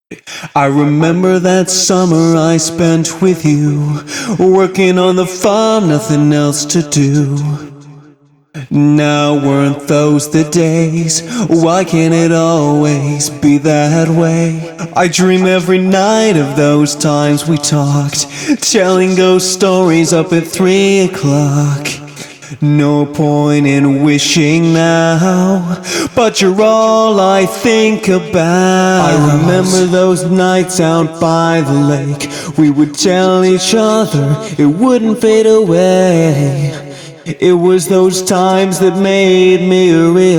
I remember that summer I spent with you, working on the farm, nothing else to do. Now weren't those the days? Why can't it always be that way? I dream every night of those times we talked, telling ghost stories up at 3 o'clock. No point in wishing now, but you're all I think about. I remember those nights out by the lake. We would tell each other it wouldn't fade away. It was those times that made me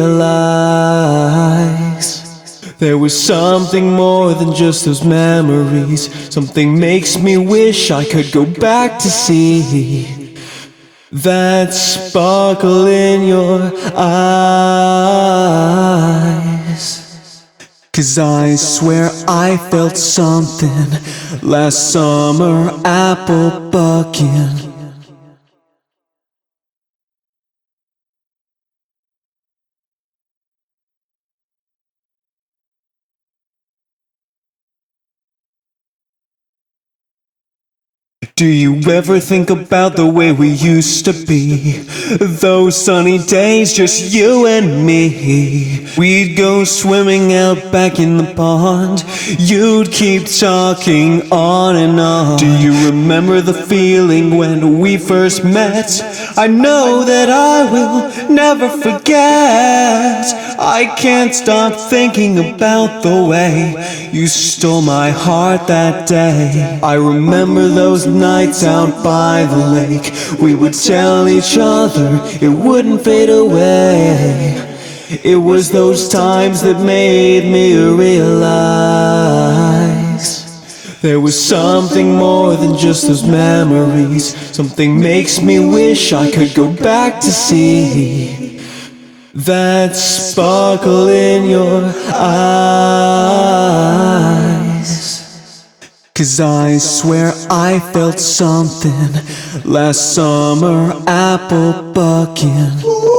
realize there was something more than just those memories. Something makes me wish I could go back to see that sparkle in your eyes. 'Cause I swear I felt something last summer apple bucking. Do you ever think about the way we used to be? Those sunny days, just you and me. We'd go swimming out back in the pond. You'd keep talking on and on. Do you remember the feeling when we first met? I know that I will never forget. I can't stop thinking about the way you stole my heart that day. I remember those nights out by the lake. We would tell each other it wouldn't fade away. It was those times that made me realize there was something more than just those memories. Something makes me wish I could go back to see that sparkle in your eyes. 'Cause I swear I felt something last summer apple bucking.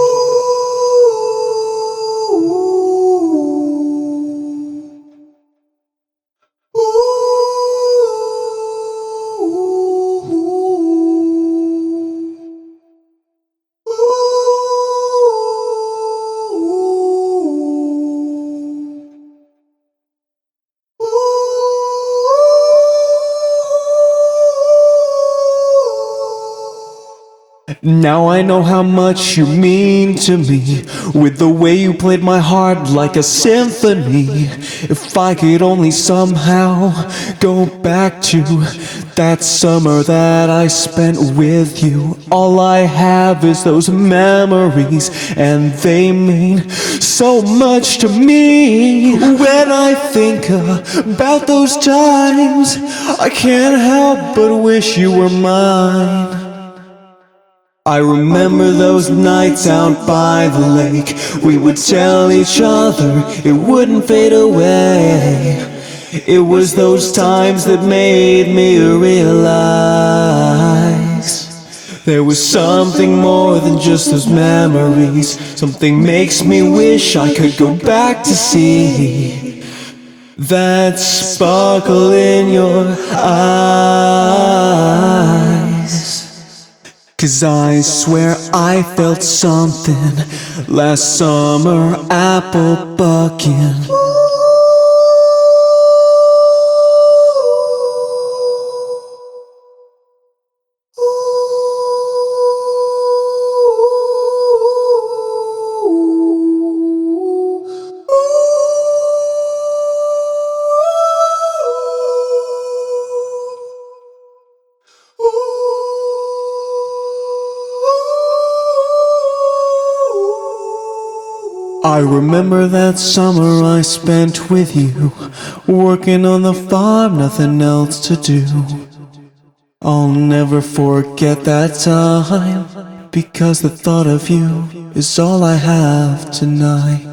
Now I know how much you mean to me, with the way you played my heart like a symphony. If I could only somehow go back to that summer that I spent with you. All I have is those memories, and they mean so much to me. When I think about those times, I can't help but wish you were mine. I remember those nights out by the lake. We would tell each other it wouldn't fade away. It was those times that made me realize there was something more than just those memories. Something makes me wish I could go back to see that sparkle in your eyes. 'Cause I swear I felt something last summer apple bucking. I remember that summer I spent with you, working on the farm, nothing else to do. I'll never forget that time, because the thought of you is all I have tonight.